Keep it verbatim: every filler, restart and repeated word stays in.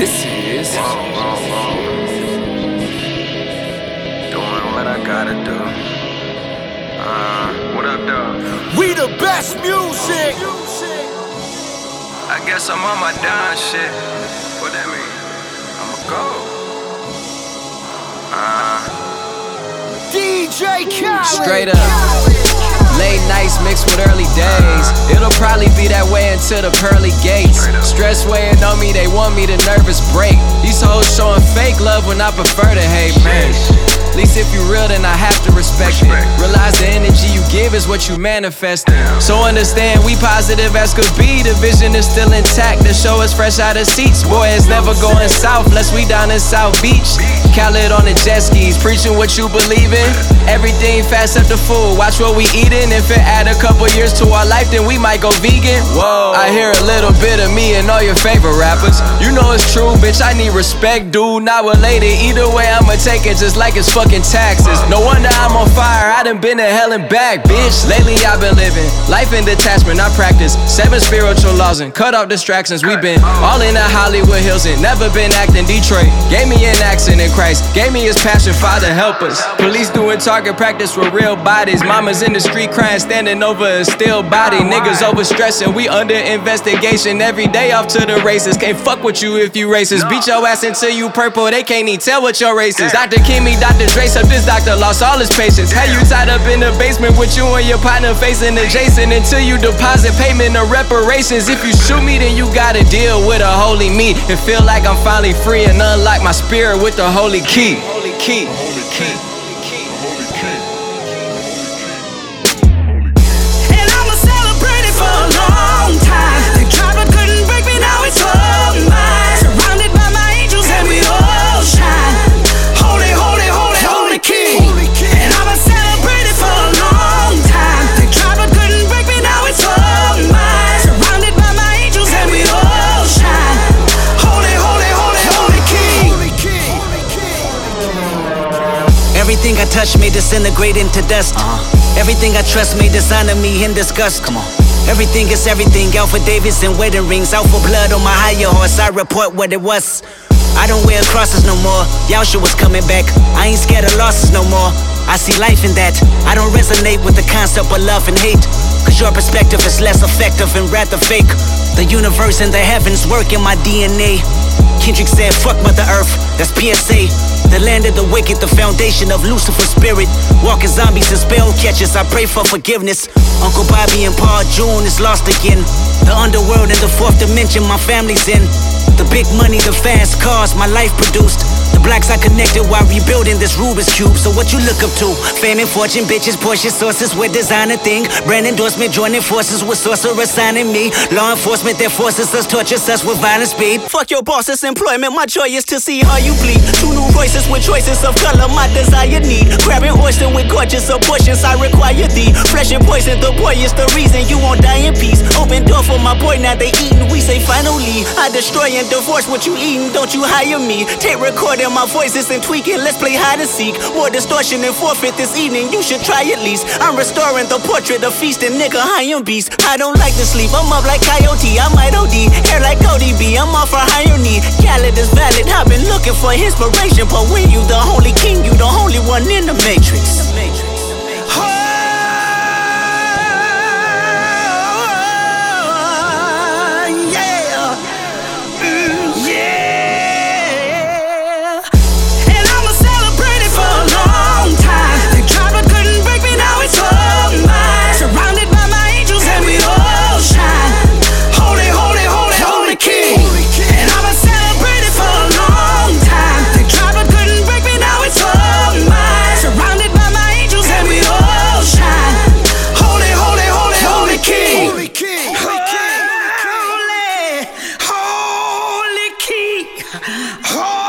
This is whoa, whoa, whoa. Doing what I gotta do. Uh, what up, dog? We the best music. I guess I'm on my down shit. What that mean? I'ma go. Uh, D J Khaled. Straight up. Late nights mixed with early days. It'll probably be that way until the pearly gates. Stress weighing on me, they want me to nervous break. These hoes showing fake love when I prefer to hate, man. At least if you real, then I have to respect it. Realize the energy you give is what you manifest. So understand we positive as could be. The vision is still intact. The show is fresh out of seats. Boy, it's never going south unless we down in South Beach. Khaled on the jet skis, preaching what you believe in. Everything fast up the food, watch what we eating. If it add a couple years to our life, then we might go vegan. Whoa, I hear a little bit of me and all your favorite rappers. You know it's true, bitch, I need respect, dude, not related. Either way, I'ma take it just like it's fucking taxes. No wonder I'm on fire, I done been to hell and back, bitch. Lately I've been living life in detachment, I practice seven spiritual laws and cut off distractions. We been all in the Hollywood Hills and never been acting Detroit. Gave me an accent in Christ, gave me his passion, Father help us. Police doing target practice with real bodies. Mamas in the street crying, standing over a still body. Niggas overstressing, we under investigation. Every day off to the races. Can't fuck with you if you racist. Beat your ass until you purple, they can't even tell what your race is. Doctor Kimmy, Doctor Dre, up this doctor lost all his patience. Had you tied up in the basement with you and your partner facing adjacent until you deposit payment of reparations. If you shoot me, then you gotta deal with a holy me and feel like I'm finally free and unlock my spirit with the holy key. Holy key. Holy key. Everything I touch may disintegrate into dust. Uh-huh. Everything I trust may dishonor me in disgust. Come on. Everything is everything. Out for Davis and wedding rings. Out for blood on my higher horse. I report what it was. I don't wear crosses no more. Yasha was coming back. I ain't scared of losses no more. I see life in that. I don't resonate with the concept of love and hate. Cause your perspective is less effective and rather fake. The universe and the heavens work in my D N A. Kendrick said, fuck Mother Earth, that's P S A. The land of the wicked, the foundation of Lucifer's spirit. Walking zombies and spell catchers, I pray for forgiveness. Uncle Bobby and Paul June is lost again. The underworld and the fourth dimension my family's in. The big money, the fast cars my life produced. The blacks I connected while rebuilding this Rubik's Cube. So what you look up to? Fame and fortune, bitches, Porsche sources with designer thing. Brand endorsement, joining forces with sorcerer signing me. Law enforcement that forces us, tortures us with violent speed. Fuck your boss's employment, my joy is to see how you bleed. Two new voices with choices of color, my desire need. Grabbing oyster with gorgeous abortions, I require thee. Flesh and poison, the boy is the reason you won't die in peace. Open door for my boy, now they eating, we say finally. I destroy and divorce what you eating, don't you hire me. Take recording my voices and tweaking, let's play hide and seek. More distortion and forfeit this evening, you should try at least. I'm restoring the portrait of feasting, nigga, high on beast. I don't like to sleep, I'm up like Coyote, I might O D. Hair like Cody B, I'm off for higher need. Khaled is valid, I've been looking for inspiration. But when you the holy king, you the only one in the matrix. The matrix. Holy, holy king, holy.